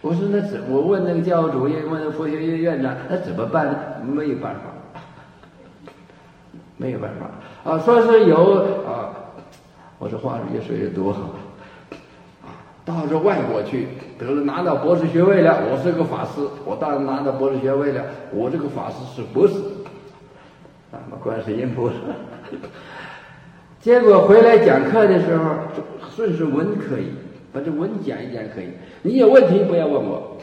我说我问那个教务主任，问那佛学院院长，那怎么办呢？没有办法，没有办法啊！说是有啊，我说话越说越多啊！到这外国去，得了拿到博士学位了，我是个法师，我当然拿到博士学位了，我这个法师是博士，那么观世音菩萨。结果回来讲课的时候，顺顺文可以，把这文讲一讲可以。你有问题不要问我，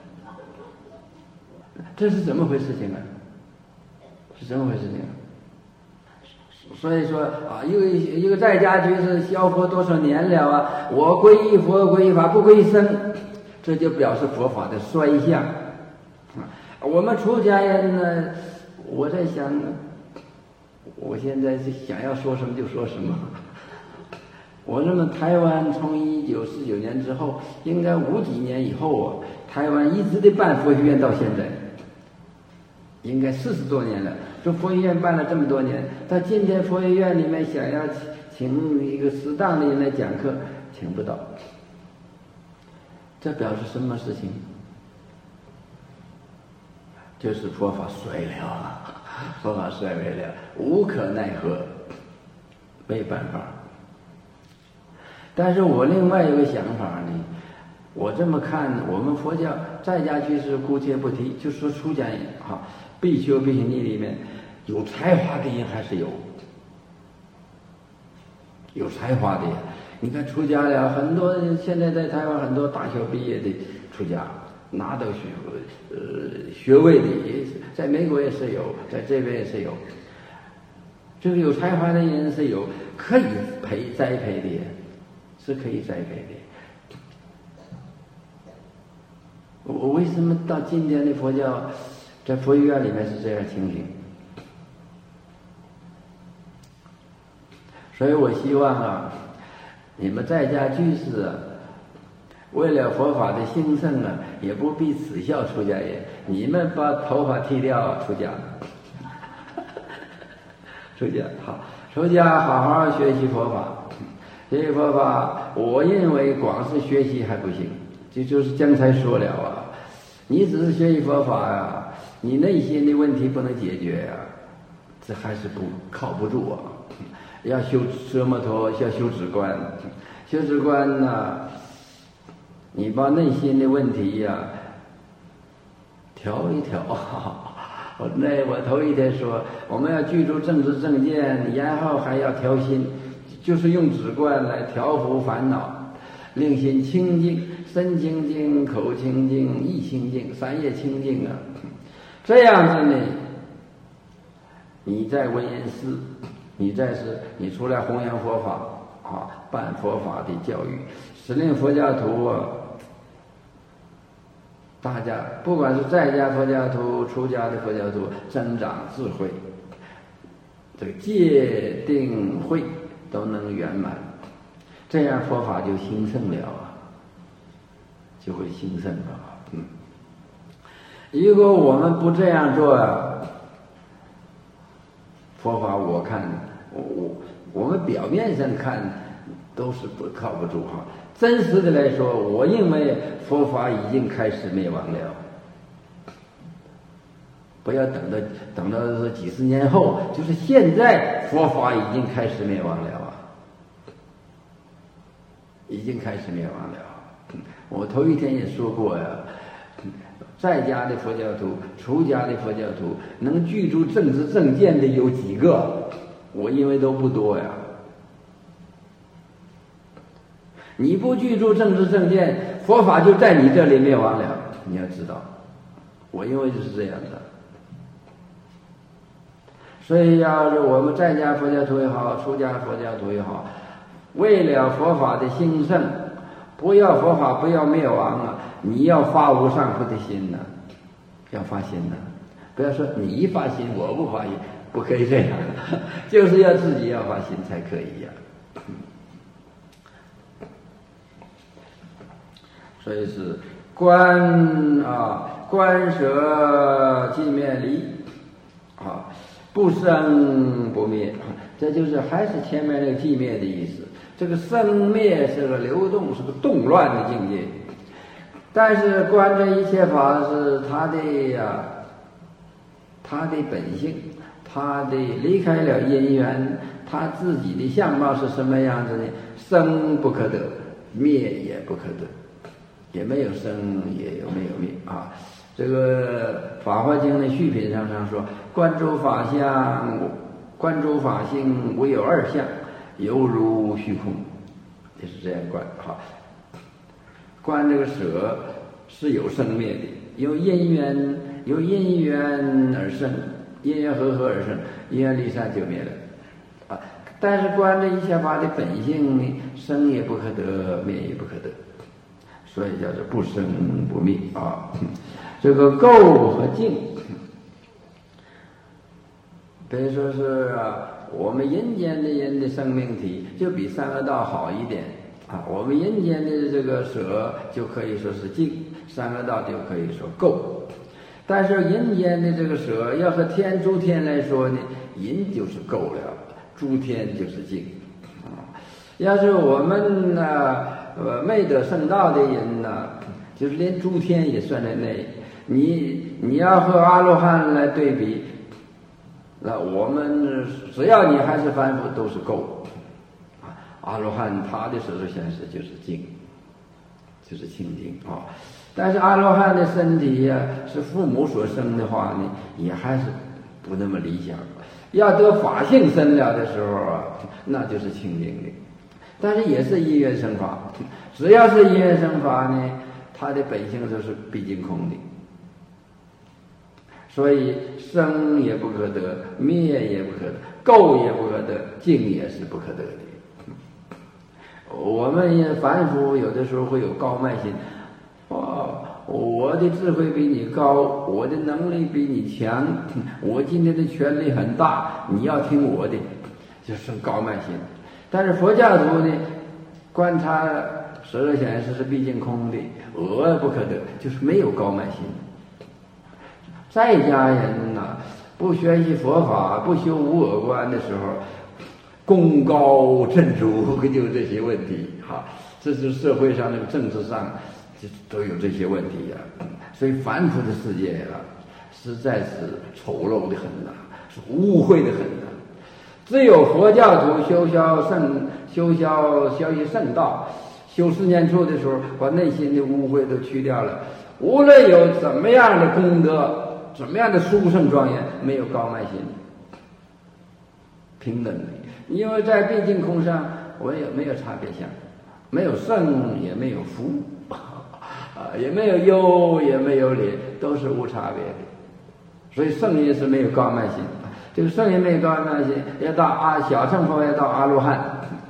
这是怎么回事情啊？是怎么回事情啊？所以说啊，一个在家居士消佛多少年了啊？我皈依佛、皈依法，不皈依僧，这就表示佛法的衰相啊。我们出家人呢，我在想，我现在是想要说什么就说什么。我认为台湾从1949年之后，应该50几年以后啊，台湾一直的办佛学院到现在，应该40多年了。这佛学院办了这么多年，到今天佛学院里面想要请一个适当的人来讲课，请不到。这表示什么事情？就是佛法衰了，佛法衰微了，无可奈何，没办法。但是我另外有个想法呢，我这么看，我们佛教在家居士姑且不提，就说出家人哈，必修必行里面有才华的人还是有，有才华的人。你看出家了很多，现在在台湾很多大学毕业的出家，拿到学位的也是，在美国也是有，在这边也是有。这个有才华的人是有，可以栽培的，是可以栽培的。我为什么到今天的佛教，在佛学院里面是这样情形？所以我希望啊，你们在家居士啊，为了佛法的兴盛啊，也不必耻笑出家人，你们把头发剃掉出家，出家好，出家好好学习佛法。学习佛法，我认为光是学习还不行，这就是刚才说了啊，你只是学习佛法啊，你内心的问题不能解决啊，这还是靠不住啊。要修奢摩陀，要修止观，修止观呢，你把内心的问题呀调一调。我头一天说，我们要记住正知正见，然后还要调心。就是用止观来调伏烦恼，令心清净，身清净，口清净，意清净，三业清净啊。这样子呢，你在文言寺，你出来弘扬佛法啊，办佛法的教育，使令佛教徒啊，大家不管是在家佛教徒、出家的佛教徒，增长智慧，这个戒定慧都能圆满，这样佛法就兴盛了啊，就会兴盛了。如果我们不这样做啊，佛法我看我们表面上看都是靠不住哈。真实的来说，我认为佛法已经开始灭亡了。不要等到几十年后，就是现在佛法已经开始灭亡了啊，已经开始灭亡了。我头一天也说过呀，在家的佛教徒、出家的佛教徒，能记住正知正见的有几个？我认为都不多呀。你不记住正知正见，佛法就在你这里灭亡了。你要知道，我认为就是这样的。所以要是我们在家佛教徒也好，出家佛教徒也好，为了佛法的兴盛，不要佛法不要灭亡啊，你要发无上菩提心呐，要发心呐，不要说你发心我不发心，不可以这样，就是要自己要发心才可以呀。所以是观舍寂灭离啊，不生不灭，这就是还是前面那个寂灭的意思。这个生灭是个流动，是个动乱的境界。 但是观这一切法是他的本性，他的离开了因缘，他自己的相貌是什么样子呢？生不可得，灭也不可得，也没有生，也没有灭啊。这个《法华经》的续品上说，观诸法相，观诸法性，无有二相，犹如虚空，就是这样观。好，观这个舍是有生灭的，由因缘而生，因缘和合而生，因缘离散就灭了啊。但是观这一切法的本性呢，生也不可得，灭也不可得，所以叫做不生不灭啊。这个垢和净，比如说是我们阴间的人的生命体就比三恶道好一点啊，我们阴间的这个舍就可以说是净，三恶道就可以说垢。但是阴间的这个舍要和诸天来说呢，阴就是垢了，诸天就是净啊。要是我们没得圣道的人呢，就是连诸天也算在内。你要和阿罗汉来对比，那我们只要你还是凡夫，都是垢啊。阿罗汉他的实质显示就是净，就是清净啊。但是阿罗汉的身体是父母所生的话呢，也还是不那么理想。要得法性身了的时候那就是清净的。但是也是因缘生法，只要是因缘生法呢，它的本性就是毕竟空的。所以生也不可得，灭也不可得，垢也不可得，净也是不可得的。我们凡夫有的时候会有高慢心，我的智慧比你高，我的能力比你强，我今天的权力很大，你要听我的，就生高慢心。但是佛教徒呢，观察实质显示是毕竟空的，不可得，就是没有高慢心。在家人不学习佛法，不修无我观的时候，功高震主，就这些问题哈。这是社会上的政治上就都有这些问题所以凡夫的世界实在是丑陋的很是污秽的很只有佛教徒修习圣道，修四念处的时候，把内心的污秽都去掉了。无论有怎么样的功德，怎么样的殊胜庄严，没有高慢心，平等的。因为在毕竟空上，我也没有差别相，没有胜也没有负也没有优也没有劣，都是无差别的。所以圣也是没有高慢心，这个圣也没有高慢心，要到小乘佛要到阿罗汉，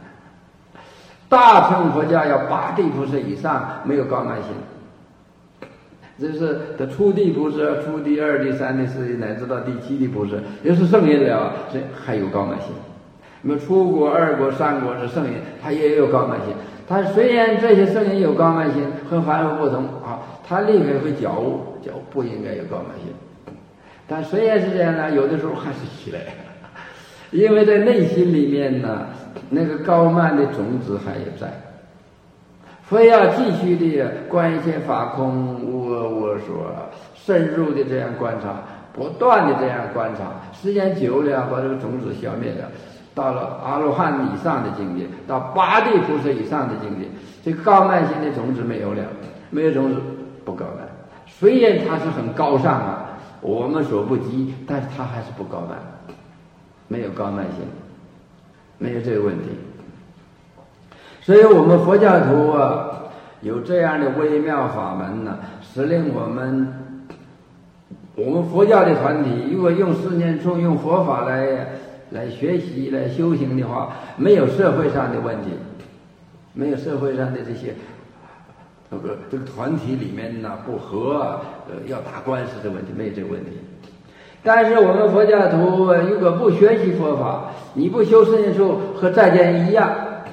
大乘佛教要八地菩萨以上，没有高慢心。这是的初地菩萨、初地、二地、三地、四地，乃至到第七地菩萨，也是圣人了，这还有高慢心。那么初果、二果、三果是圣人，他也有高慢心。他虽然这些圣人有高慢心，和凡夫不同他立刻会觉悟不应该有高慢心。但虽然是这样有的时候还是起来，因为在内心里面那个高慢的种子还有在。非要继续的观一切法空无我我所，深入的这样观察，不断的这样观察，时间久了把这个种子消灭了，到了阿罗汉以上的境界，到八地菩萨以上的境界，这个高慢心的种子没有了，没有种子不高慢。虽然它是很高尚我们所不及，但是它还是不高慢，没有高慢心，没有这个问题。所以我们佛教徒有这样的微妙法门使令我们佛教的团体，如果用四念处用佛法来学习来修行的话，没有社会上的问题，没有社会上的这些这个团体里面不和要打官司的问题，没有这个问题。但是我们佛教徒如果不学习佛法，你不修四念处，和在家人一样，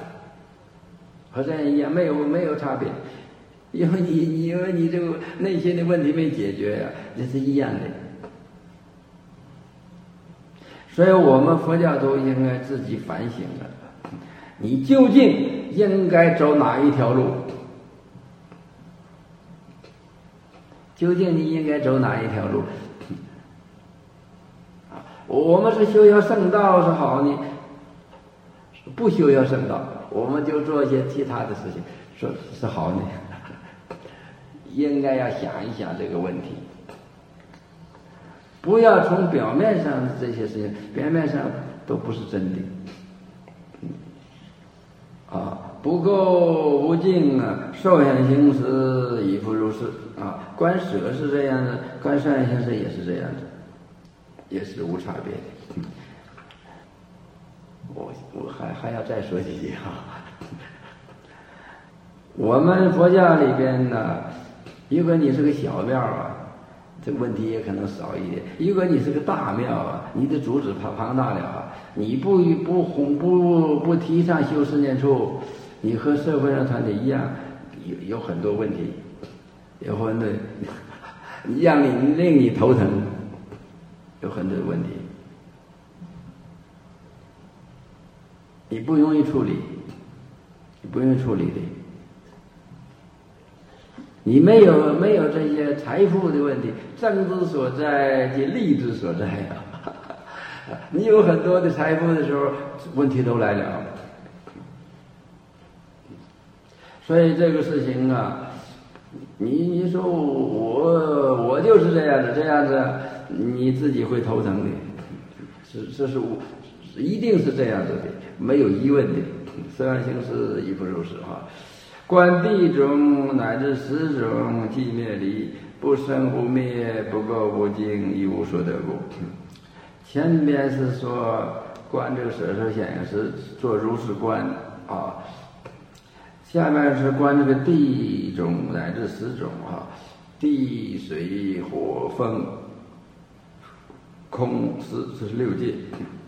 没有差别，因为你这个内心的问题没解决这是一样的。所以我们佛教徒应该自己反省你究竟应该走哪一条路？ 究竟你应该走哪一条路？我们是修要圣道是好呢，不修要圣道，我们就做一些其他的事情，说是好呢。应该要想一想这个问题，不要从表面上的这些事情，表面上都不是真的。不垢不净啊，受想行识亦复如是啊。观舍是这样的，观受想行识也是这样的，也是无差别的。我还要再说几句啊。我们佛教里边呢，如果你是个小庙啊，这个问题也可能少一点；如果你是个大庙啊，你的组织庞大了啊，你不提倡修四念处，你和社会上团体一样，有很多问题，有很多令你头疼，有很多问题，你不容易处理，的。你没有这些财富的问题，政之所在及利之所在啊。你有很多的财富的时候，问题都来了。所以这个事情啊，你说我就是这样子，你自己会头疼的。这是一定是这样子的，没有疑问的。色相行识亦复如是啊。观地种乃至识种寂灭离，不生不灭，不垢不净，一无所得故。前边是说观这个舍受想行识做如是观啊，下面是观这个地种乃至识种啊，地水火风空识，这是六界。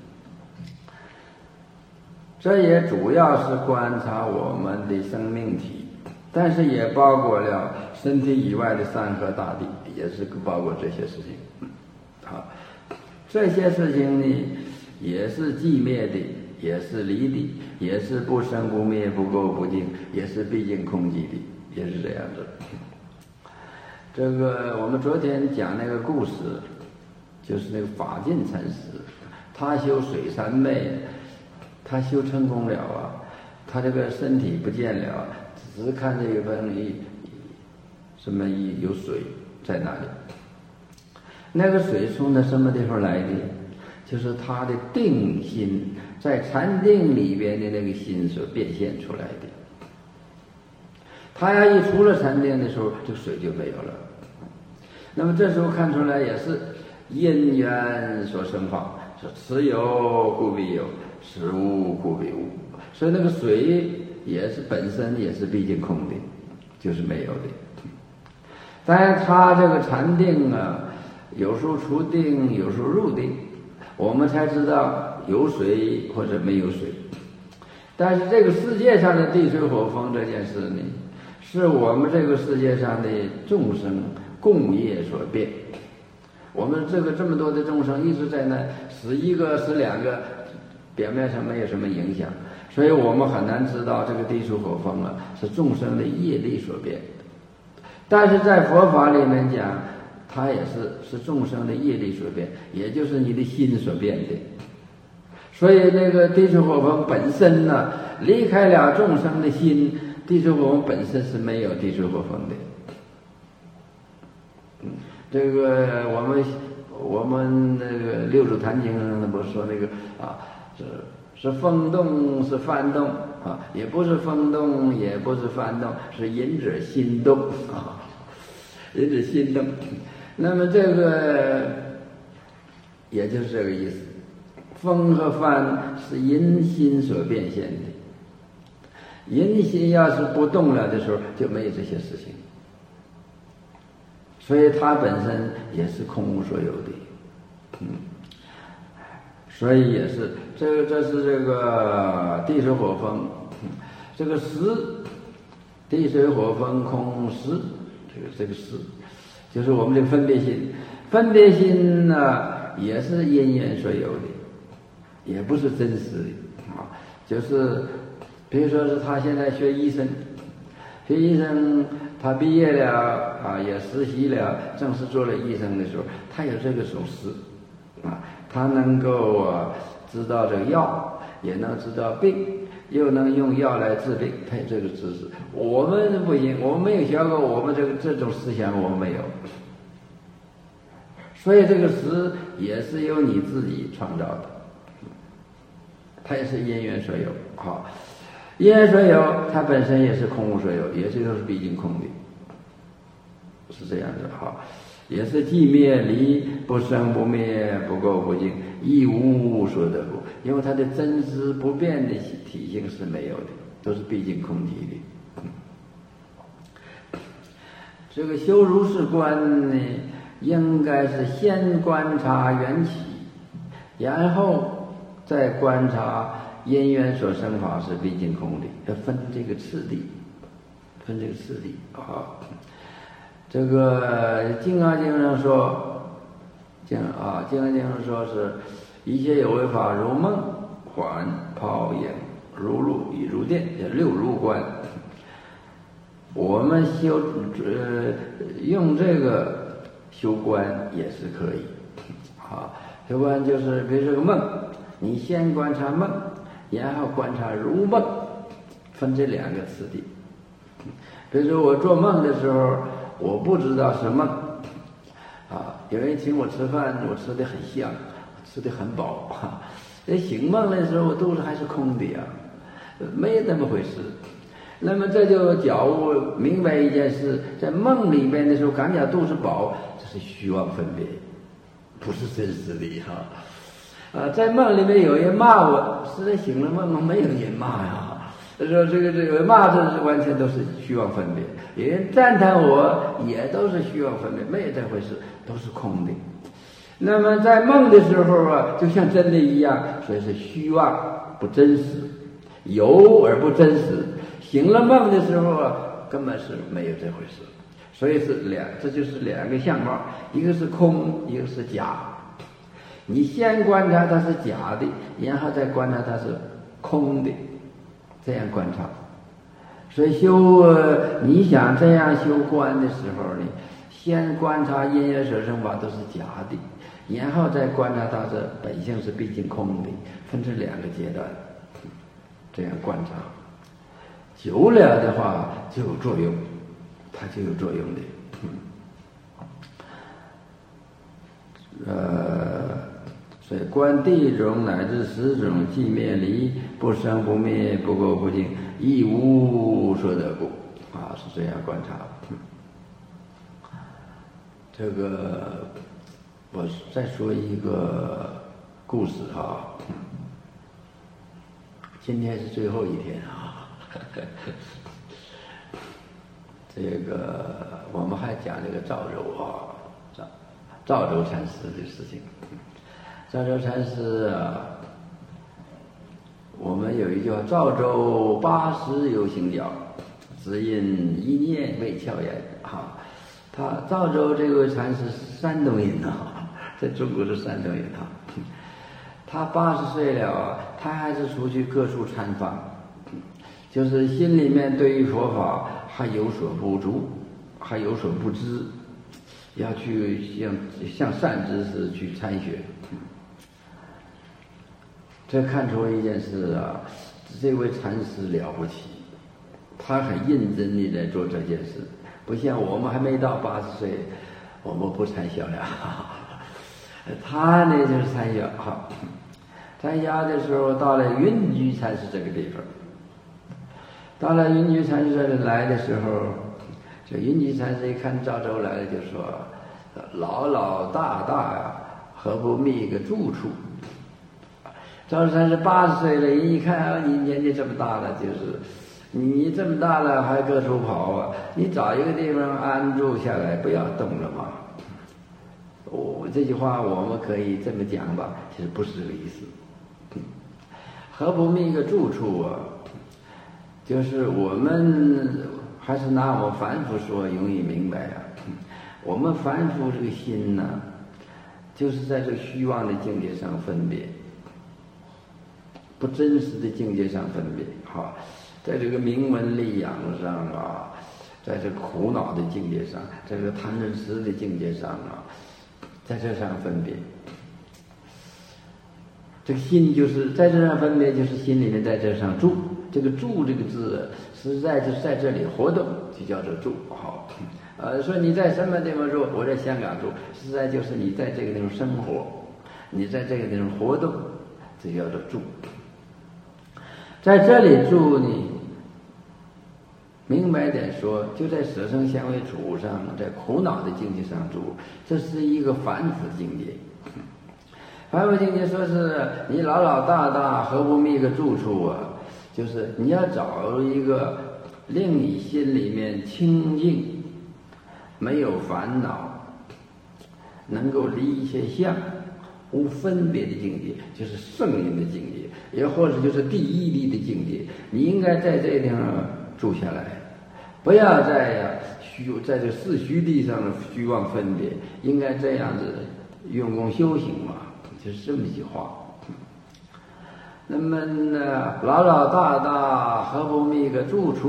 这也主要是观察我们的生命体，但是也包括了身体以外的山河大地，也是包括这些事情。好，这些事情呢，也是寂灭的，也是离的，也是不生不灭，不垢不净，也是毕竟空寂的，也是这样子。这个我们昨天讲那个故事，就是那个法尽禅师，他修水三昧。他修成功了啊，他这个身体不见了，只是看这个有水在那里。那个水从那什么地方来的？就是他的定心，在禅定里边的那个心所变现出来的。他要一出了禅定的时候，这个水就没有了。那么这时候看出来也是因缘所生法，说此有故必有，此无故必无，所以那个水也是本身也是毕竟空的，就是没有的。当然他这个禅定啊，有时候出定，有时候入定，我们才知道有水或者没有水。但是这个世界上的地水火风这件事呢，是我们这个世界上的众生共业所变。我们这么多的众生一直在那死一个死两个，表面上没有什么影响，所以我们很难知道这个地水火风啊是众生的业力所变。但是在佛法里面讲，它也是众生的业力所变，也就是你的心所变的。所以那个地水火风本身呢，离开了众生的心，地水火风本身是没有地水火风的。这个我们那个六祖坛经不是说那个啊，是风动是幡动啊，也不是风动，也不是幡动，是隐者心动啊，隐者心动。那么这个也就是这个意思，风和幡是因心所变现的，因心要是不动了的时候，就没有这些事情。所以它本身也是空无所有的，所以也是这是这个地水火风，这个识，地水火风空识，这个识，就是我们这个分别心。分别心呢，也是因缘所有的，也不是真实的啊。就是比如说是他现在学医生， 他毕业了啊，也实习了，正式做了医生的时候，他有这个手势啊，他能够知道这个药，也能知道病，又能用药来治病，他有这个知识。我们不行，我们没有学过，我们这种思想我们没有。所以这个识也是由你自己创造的，它也是因缘所有。好，因缘所有，它本身也是空无所有，也是都是毕竟空的，是这样子。好，也是寂灭离，不生不灭，不垢不净，亦无所得故。因为它的真实不变的体性是没有的，都是毕竟空体的。这个修如是观呢，应该是先观察缘起，然后再观察因缘所生法是毕竟空的，要分这个次第，分这个次第啊。这个《金刚经》上说，金刚经上说是一切有为法如梦幻泡影如露亦如电，叫六如观。我们用这个修观也是可以啊。修观就是比如这个梦，你先观察梦，然后观察如梦，分这两个次第。比如说我做梦的时候，我不知道是梦啊，有人请我吃饭，我吃得很香，吃得很饱啊。醒梦的时候，我肚子还是空的呀，没那么回事。那么这就觉悟明白一件事，在梦里面的时候感觉肚子饱，这是虚妄分别，不是真实的哈。在梦里面有人骂我，实在醒了梦没有人骂呀。说这个骂这是完全都是虚妄分别，有人赞叹我也都是虚妄分别，没有这回事，都是空的。那么在梦的时候就像真的一样，所以是虚妄不真实，有而不真实。醒了梦的时候根本是没有这回事，所以这就是两个相貌，一个是空，一个是假。你先观察它是假的，然后再观察它是空的，这样观察。所以你想这样修观的时候呢，先观察因缘所生法都是假的，然后再观察它的本性是毕竟空的，分成两个阶段，这样观察。久了的话就有作用，它就有作用的。所以观地种乃至十种寂灭离，不生不灭，不垢不净，亦无所得故啊，是这样观察。这个我再说一个故事啊，今天是最后一天啊。这个我们还讲这个赵州啊，赵州禅师的事情。赵州禅师我们有一句话：赵州80有行脚，只因一念未巧言啊。赵州这位禅师是山东人啊，在中国是山东人啊。他80岁了他还是出去各处参访。就是心里面对于佛法还有所不足，还有所不知，要去向善知识去参学。这看出一件事啊，这位禅师了不起，他很认真地在做这件事，不像我们还没到80岁，我们不参学了。他呢就是参学哈，参学的时候到了云居禅师这个地方。到了云居禅师这里来的时候，这云居禅师一看赵州来了，就说：“老老大大呀，何不觅一个住处？”赵州禅师80岁了，人一看你年纪这么大了，就是你这么大了还各处跑啊，你找一个地方安住下来，不要动了嘛。这句话我们可以这么讲吧，其实不是这个意思。何不觅一个住处啊？就是我们还是拿我们凡夫说容易明白啊。我们凡夫这个心呢，就是在这个虚妄的境界上分别，不真实的境界上分别。好，在这个名闻利养上啊， 在这苦恼的境界上，这个贪嗔痴的境界上啊，在这上分别。这个心就是在这上分别，就是心里面在这上住。这个住这个字，实在就是在这里活动，就叫做住。好，说你在什么地方住？我在香港住，实在就是你在这个地方生活，你在这个地方活动，这叫做住。在这里住呢，明白点说，就在舍生相为处上，在苦恼的境界上住，这是一个凡夫境界。凡夫境界说是你老老大大何不觅个住处啊？就是你要找一个令你心里面清净，没有烦恼，能够离一切相，无分别的境界，就是圣人的境界，也或者就是第一力的境界。你应该在这个地方住下来，不要在在这四虚地上虚妄分别，应该这样子用功修行嘛，就是这么一句话。那么呢，老老大大何不觅个住处？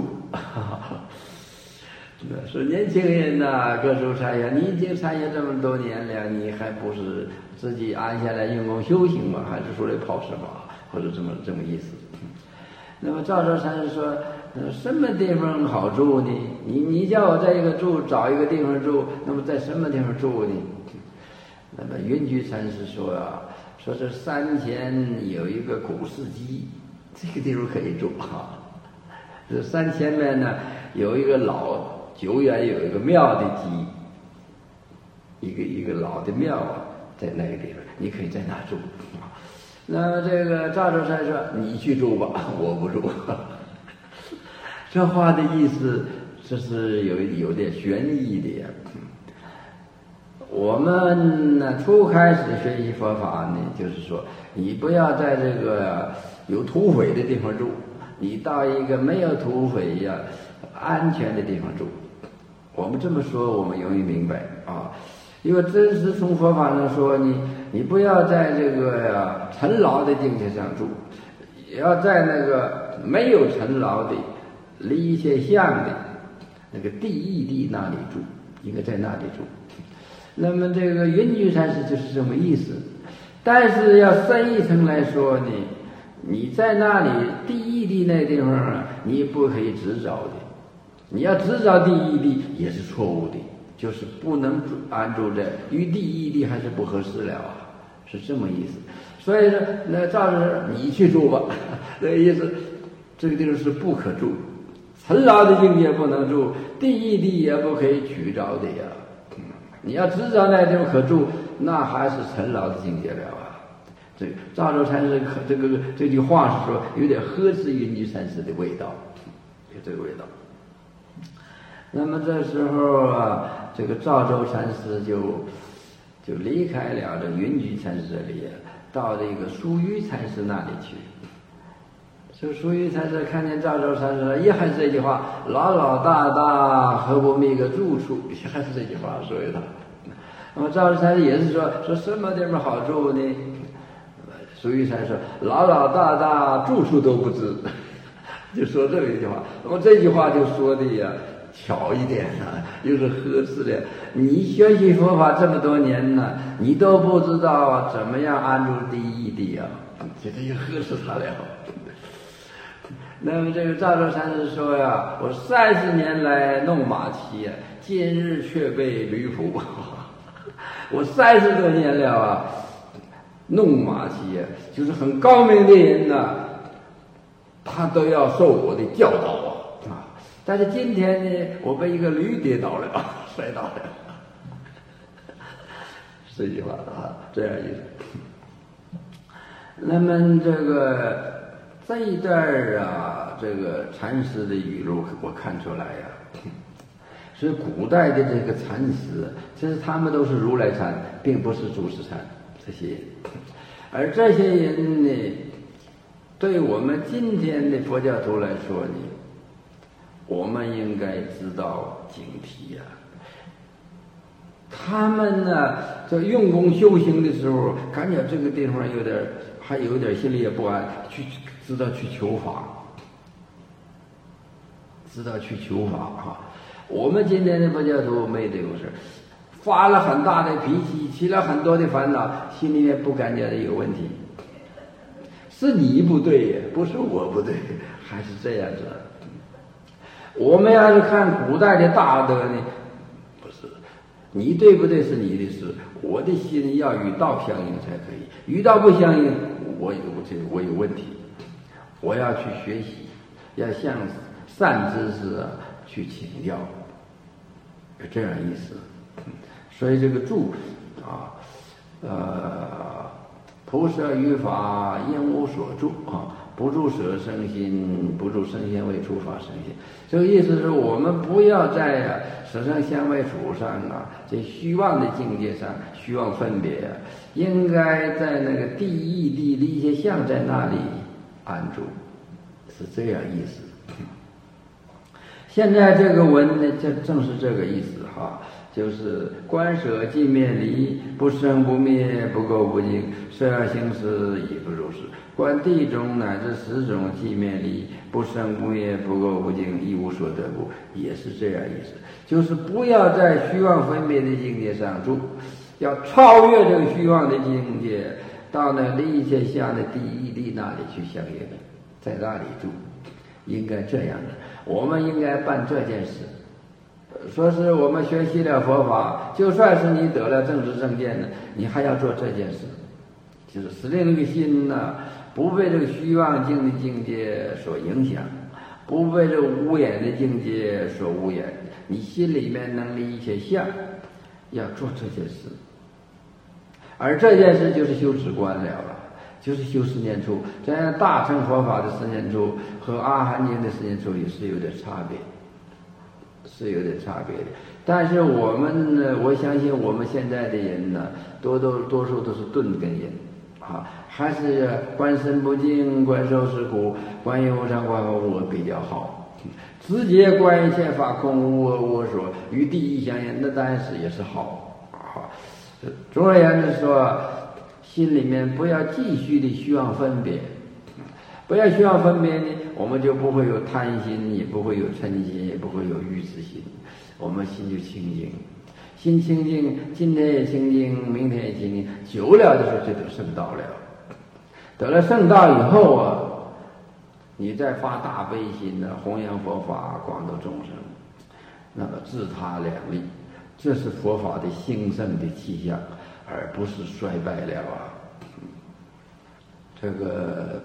说年轻人呐，各处参学，你已经参学这么多年了，你还不是自己安下来用功修行吗？还是说来跑什么，或者这么意思？那么赵州禅师说，什么地方好住呢？你叫我在一个找一个地方住，那么在什么地方住呢？那么云居禅师说啊，说这山前有一个古寺基，这个地方可以住啊。这山前面呢有一个久远有一个庙的基，一个老的庙啊，在那个地方，你可以在那住。那么这个赵州禅说：“你去住吧，我不住。”这话的意思，这是有点玄义的呀。我们呢，初开始学习佛法呢，就是说，你不要在这个有土匪的地方住，你到一个没有土匪呀、安全的地方住。我们这么说，我们容易明白啊。因为真实从佛法上说，你不要在这个尘劳的境界上住，也要在那个没有尘劳的、离一切相的那个地义地那里住，应该在那里住。那么这个云居禅师就是这么意思。但是要深一层来说呢，你在那里第一地那地方啊，你不可以执着的。你要执着第一地也是错误的，就是不能安住在与第一地还是不合适了啊，是这么意思。所以说，那照着你去住吧，这个意思，这个地方是不可住，尘劳的境界不能住，第一地也不可以取着的呀。你要知道那地方可住，那还是尘劳的境界了啊。这个赵州禅师这句话是说有点呵斥云居禅师的味道，有这个味道。那么这时候啊，这个赵州禅师就离开了这云居禅师这里，到这个疏于禅师那里去。这疏于禅师看见赵州禅师，也还是这句话：老老大大何不觅个住处？也还是这句话说的。那么赵州禅师也是说什么地方好住呢？疏于禅师说：老老大大住处都不知，就说这么一句话。那么这句话就说的呀巧一点啊，又是呵斥的。你学习佛法这么多年呢，你都不知道怎么样安住第一地啊，这又呵斥他了。那么这个赵州禅师说呀，我30年来弄马骑呀，今日却被驴仆。我30多年了啊，弄马骑呀，就是很高明的人呐，他都要受我的教导啊。但是今天呢，我被一个驴跌倒了，摔倒了。这句话啊，这样意思。那么这一段啊，这个禅师的语录我看出来呀，是古代的这个禅师，其实他们都是如来禅，并不是祖师禅这些人。而这些人呢，对我们今天的佛教徒来说呢，我们应该知道警惕呀。他们呢，在用功修行的时候，感觉这个地方还有点心里也不安，知道去求法哈。 我们今天的佛教徒没这种事，发了很大的脾气，起了很多的烦恼，心里面不感觉到有问题，是你不对呀，不是我不对，还是这样子。我们要是看古代的大德呢，不是你对不对是你的事，我的心要与道相应才可以，与道不相应，我有问题，我要去学习，要向善知识去请教，有这样意思。所以这个住菩萨于法应无所住不住舍生心，不住生心为处法生心。这个意思是我们不要在舍生相位处上这虚妄的境界上虚妄分别应该在那个地义地离些相在那里安住，是这样意思。现在这个文呢，正是这个意思就是观舍寂灭离，不生不灭，不垢不净，色而行识亦不如是。观地中乃至十种寂灭离，不生不灭，不垢不净，亦无所得故，也是这样意思。就是不要在虚妄分别的境界上住，要超越这个虚妄的境界，到那离一切相的第一地那里去相应，在那里住，应该这样的。我们应该办这件事。说是我们学习了佛法，就算是你得了正知正见呢，你还要做这件事，就是使令这个心不被这个虚妄境的境界所影响，不被这个无眼的境界所污染，你心里面能离一切相，要做这件事。而这件事就是修止观了，就是修十念处。这样大乘佛法的十念处和阿含经的十念处也是有点差别，是有点差别的。但是我们呢，我相信我们现在的人呢，多数都是顿根人还是观身不净，观受是苦，观有无常，观无我比较好。直接观一切法空无我所，与第一相应，那当然是也是好。总而言之说，心里面不要继续的虚妄分别，不要虚妄分别呢，我们就不会有贪心，也不会有嗔心，也不会有欲之心，我们心就清净。心清净，今天也清净，明天也清净，久了的时候就得圣道了。得了圣道以后你再发大悲心弘扬佛法，广度众生，那么自他两利，这是佛法的兴盛的气象，而不是衰败了这个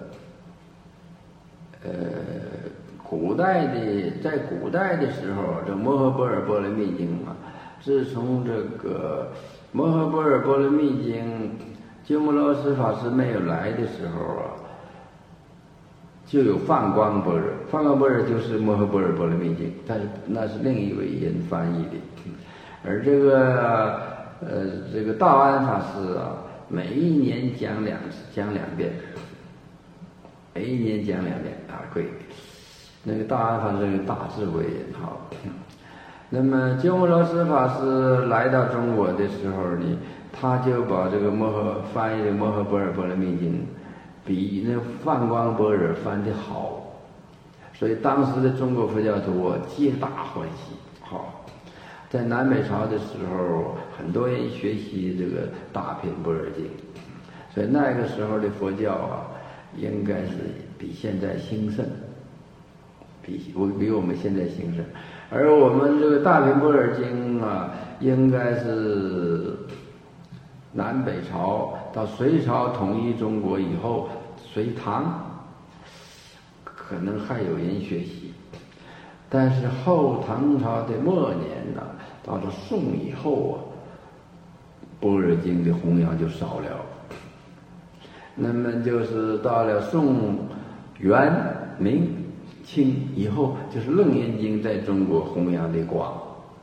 古代的时候，这摩诃般若波罗蜜经自从这个摩诃般若波罗蜜经鸠摩罗什法师没有来的时候就有放光般若。放光般若就是摩诃般若波罗蜜经，但是那是另一位人翻译的。而这个道安法师每一年讲两遍，每一年讲2遍会。那个道安法师是个大智慧人那么鸠摩罗什法师来到中国的时候呢，他就把这个翻译的摩诃般若波罗蜜经比那放光般若翻得好，所以当时的中国佛教徒皆大欢喜在南北朝的时候，很多人学习这个大品般若经，所以那个时候的佛教应该是比现在兴盛，比我们现在兴盛。而我们这个大品般若经应该是南北朝到隋朝统一中国以后，隋唐可能还有人学习，但是后唐朝的末年到了宋以后般若经的弘扬就少了。那么就是到了宋、元、明、清以后，就是楞严经在中国弘扬的广，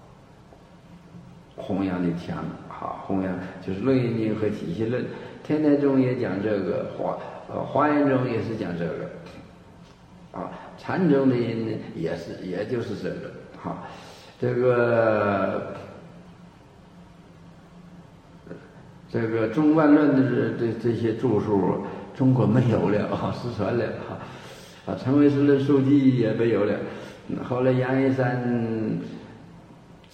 弘扬的强弘扬就是楞严经和起信论。天台宗也讲这个，华严宗也是讲这个禅宗的人呢也就是这个这个中观论的这些著述中国没有了失传了成唯识论述记也没有了。后来杨一山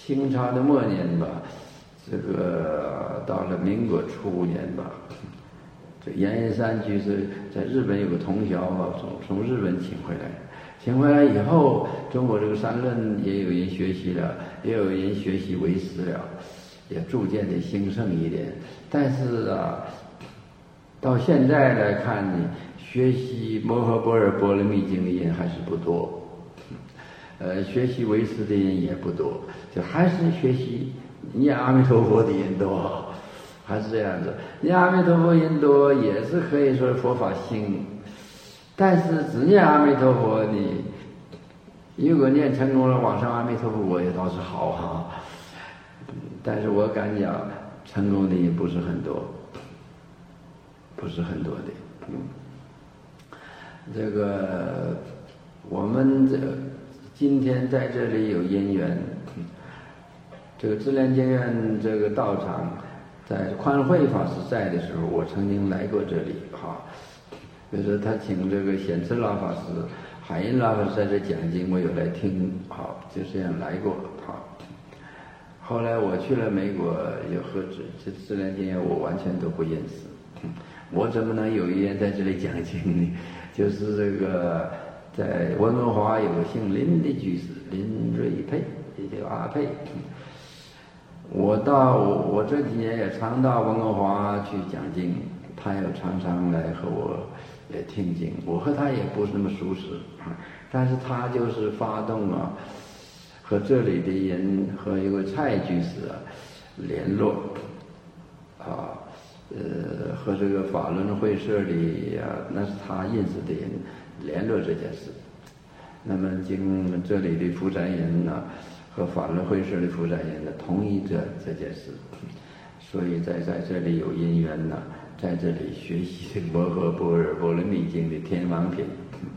清朝的末年吧，这个到了民国初年吧，这阎锡山居士在日本有个同学啊，从日本请回来。请回来以后，中国这个三论也有人学习了，也有人学习唯识了，也逐渐的兴盛一点。但是啊，到现在来看呢，学习摩诃般若波罗蜜经的人还是不多，学习唯识的人也不多，就还是学习念阿弥陀佛的人多，还是这样子。念阿弥陀佛人多，也是可以说佛法兴。但是只念阿弥陀佛的，如果念成功了，往生阿弥陀佛我也倒是好哈。但是我敢讲，成功的也不是很多，不是很多的。这个我们今天在这里有因缘，这个自然经院这个道场，在宽慧法师在的时候，我曾经来过这里哈。就是他请这个显智老法师、海印老法师在这讲经，我有来听，好，就这样来过，好。后来我去了美国，有和这自然经验，我完全都不认识，我怎么能有一人在这里讲经呢？就是这个在温哥华有个姓林的居士，林瑞佩，也叫阿佩。我这几年也常到温哥华去讲经，他也常常来和我也听经，我和他也不是那么熟识，但是他就是发动啊，和这里的人和一位蔡居士啊联络，啊，和这个法轮会社里啊，那是他认识的人联络这件事。那么经这里的负责人呢，和法轮会社的负责人呢同意这件事，所以在这里有因缘呢。在这里学习摩诃般若波罗蜜经的天王品，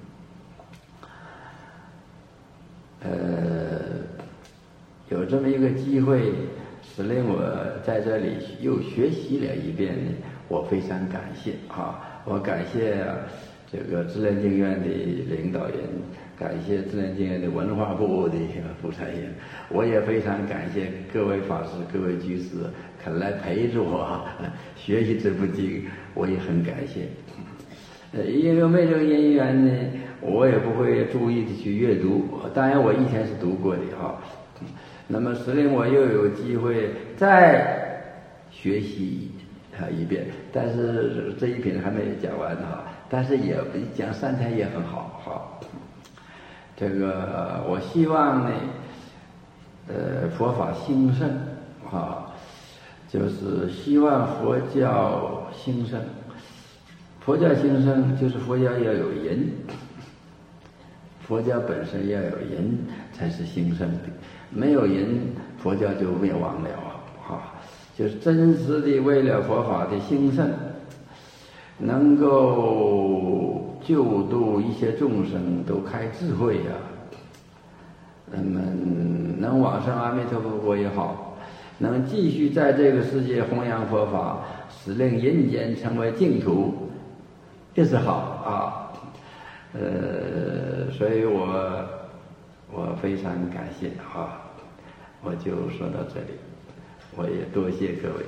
有这么一个机会，使令我在这里又学习了一遍，我非常感谢啊！我感谢这个自然经院的领导人，感谢自然经院的文化部的负责人，我也非常感谢各位法师、各位居士肯来陪着我学习这部经，我也很感谢。因为没这个因缘呢，我也不会注意的去阅读。当然，我以前是读过的哈。那么使令我又有机会再学习一遍，但是这一品还没讲完哈。但是也讲3天也很好哈。这个我希望呢，佛法兴盛啊，就是希望佛教兴盛。佛教兴盛就是佛教要有人，佛教本身要有人才是兴盛的，没有人佛教就灭亡了啊！就是真实的为了佛法的兴盛，能够救度一切众生都开智慧呀，那么能往生阿弥陀佛也好，能继续在这个世界弘扬佛法，使令人间成为净土，这是好啊。所以我非常感谢啊，我就说到这里，我也多谢各位。